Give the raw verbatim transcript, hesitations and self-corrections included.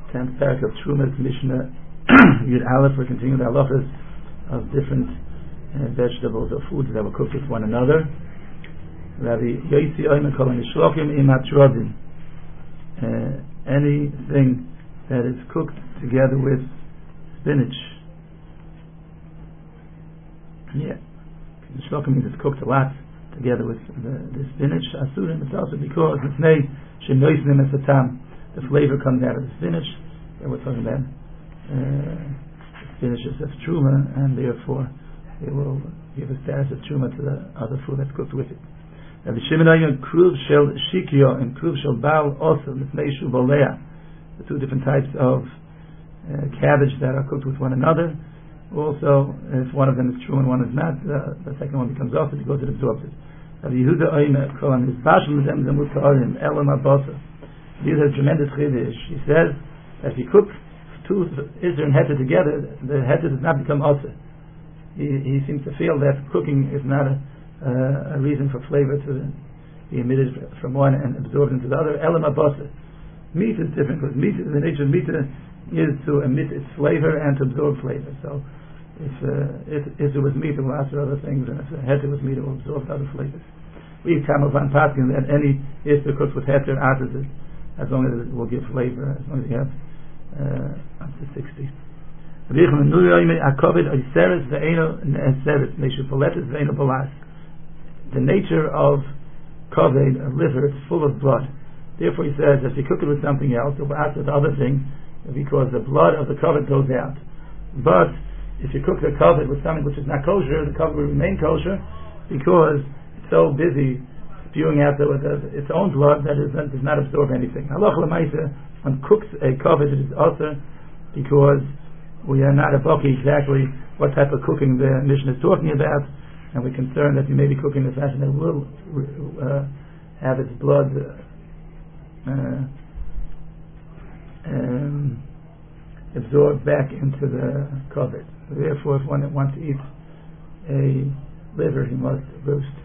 tenth parak of Trumas Mishnah Yud Aleph. We're continuing the halachas of different uh, vegetables or foods that were cooked with one another. Rabbi Yosi Oymer Kol Nishlokim Im Hatrodim. Anything that is cooked together with spinach. Yeah, Nishlokim means it's cooked a lot together with the, the spinach. Asurim, it's also because it's nay shenoisnim esatam. The flavor comes out of the spinach. And we're talking about uh, spinach is of truma, and therefore it will give a status of truma to the other food that's cooked with it. Rabbi Shimon Omer kruv shel shikyo and kruv shel bal also l'fnei shu bolea, the two different types of uh, cabbage that are cooked with one another. Also, if one of them is true and one is not, uh, the second one becomes off it because it absorbs it. Rabbi Yehuda Omer kol hamizbashel l'zem zemut ka'orim elam abasa. He has a tremendous chiddush. He says that if you cook two Isser and Heter together, the Heter does not become Osir. He, he seems to feel that cooking is not a, uh, a reason for flavor to be emitted from one and absorbed into the other. Elam abasa. Meat is different because meat, the nature of meat is to emit its flavor and to absorb flavor. So if uh, if, if it was meat, it will answer other things, and if Heter was meat, it will absorb other flavors. We come upon paskin that any Isser cooked with Heter answers it, as long as it will give flavor, as long as you have uh, up to sixty. The nature of kaved, a liver, is full of blood. Therefore he says, if you cook it with something else, it will act with other things, because the blood of the kaved goes out. But if you cook the kaved with something which is not kosher, the kaved will remain kosher, because it's so busy spewing out the, the, its own blood that is, does not absorb anything. Halach l'maisa, one cooks a kaved, it is also because we are not a baki exactly what type of cooking the Mishnah is talking about, and we're concerned that you may be cooking in a fashion that will uh, have its blood uh, um, absorbed back into the kaved. Therefore, if one wants to eat a liver, he must roast